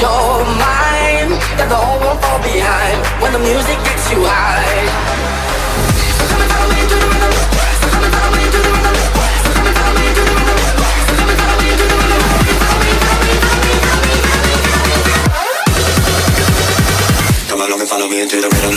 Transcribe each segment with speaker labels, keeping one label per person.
Speaker 1: your mind, that the whole won't fall behind when the music gets you high. So come and follow me into the rhythm. So come and follow me into the rhythm. So come and follow me into the rhythm. So come and follow me into the rhythm. Come along and follow me into the rhythm.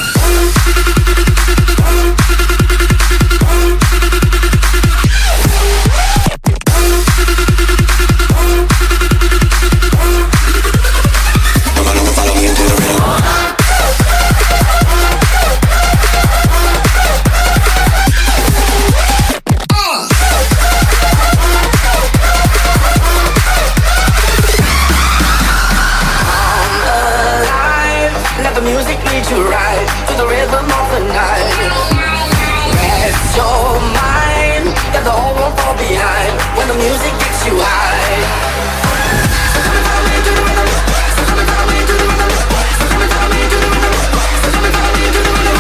Speaker 1: Music leads you right to the rhythm of the night. Rest your mind, that the whole won't fall behind when the music gets you high. So come and follow me into the rhythm. So come and follow me into the rhythm. So come and follow me into the rhythm. So come and follow me into the rhythm.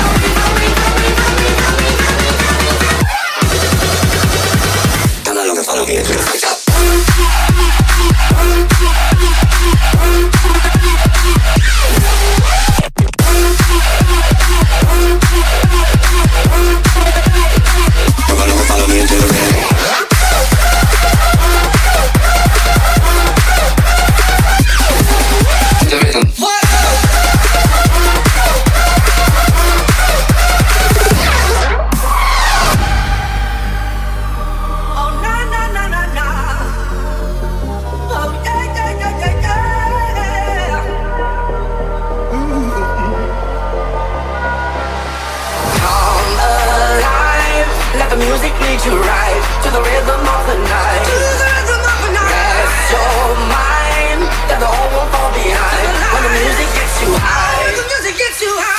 Speaker 1: Come along and follow me into the rhythm. Music leads you right to the rhythm of the night. Rest your mind, that the whole won't fall behind when the music gets you high.